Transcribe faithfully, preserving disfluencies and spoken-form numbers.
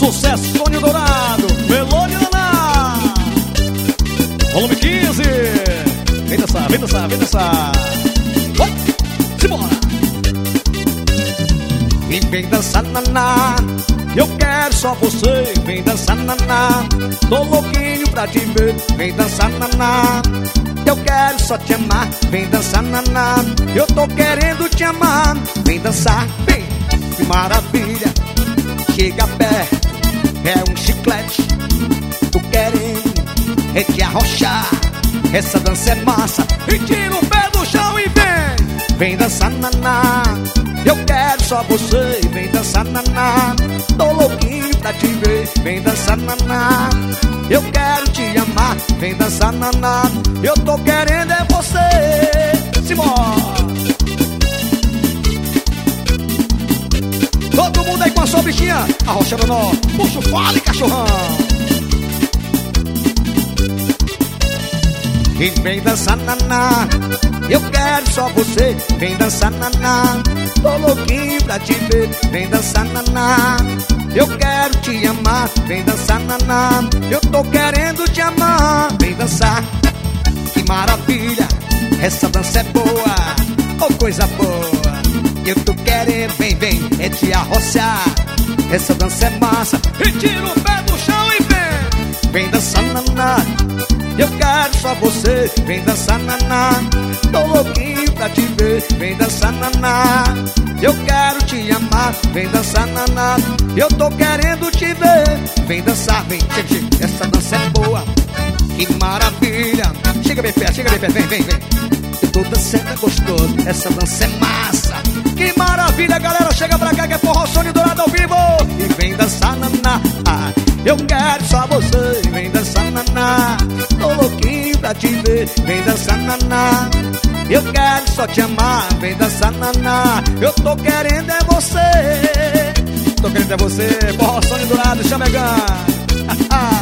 Sucesso, Sonho Dourado, Meloniana. Volume quinze. Vem dançar, vem dançar, vem dançar. Vai, simbora. E vem dançar, naná. Eu quero só você. Vem dançar, naná. Tô louquinho pra te ver. Vem dançar, naná. Eu quero só te amar. Vem dançar, naná. Eu tô querendo te amar. Vem dançar, vem. Que maravilha. Chega perto, é um chiclete. Tô querendo é te arrochar. Essa dança é massa. E tira o pé do chão e vem. Vem dançar, naná. Eu quero só você. Vem dançar, naná. Tô louquinho pra te ver. Vem dançar, naná. Eu quero te amar. Vem dançar, naná. Eu tô querendo é você. Simbora. Todo mundo aí com a sua bichinha. Arrochando nó. Puxa o fole, cachorrão. E vem dançar, naná. Eu quero só você. Vem dançar, naná. Tô louquinho pra te ver. Vem dançar, naná. Eu quero te amar. Vem dançar, naná. Eu tô querendo te amar. Vem dançar. Que maravilha. Essa dança é boa. Oh, coisa boa. Eu tô querendo, vem, vem, é te arrochar. Essa dança é massa. E tira o pé do chão e vem. Vem dançar, naná. Eu quero só você. Vem dançar, naná. Tô louquinho pra te ver. Vem dançar, naná. Eu quero te amar. Vem dançar, naná. Eu tô querendo te ver. Vem dançar, vem, chega, chega. Essa dança é boa. Que maravilha. Chega bem perto, chega bem perto, vem, vem, vem. Eu tô dançando, é gostoso. Essa dança é massa. Que maravilha, galera. Chega pra cá que é forró, Sonho Dourado ao vivo. E vem dançar, naná. Eu quero só você. Vem dançar, naná. Tô louquinho pra te ver. Vem dançar, naná. Eu quero só te amar. Vem dançar, naná. Eu tô querendo é você. Tô querendo é você. Forró, Sonho Dourado, chamegão.